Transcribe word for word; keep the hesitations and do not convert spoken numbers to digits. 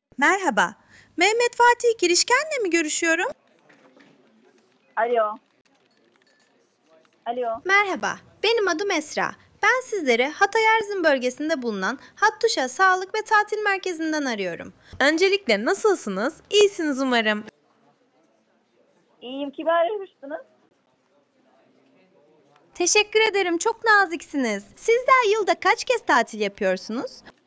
Merhaba. Mehmet Fatih Girişken'le mi görüşüyorum? Alo. Alo. Merhaba. Benim adım Esra. Ben sizleri Hatay Erzin bölgesinde bulunan Hattuşa Sağlık ve Tatil Merkezi'nden arıyorum. Öncelikle nasılsınız? İyisiniz umarım. İyiyim. Kimi aramıştınız? Teşekkür ederim. Çok naziksiniz. Sizler yılda kaç kez tatil yapıyorsunuz?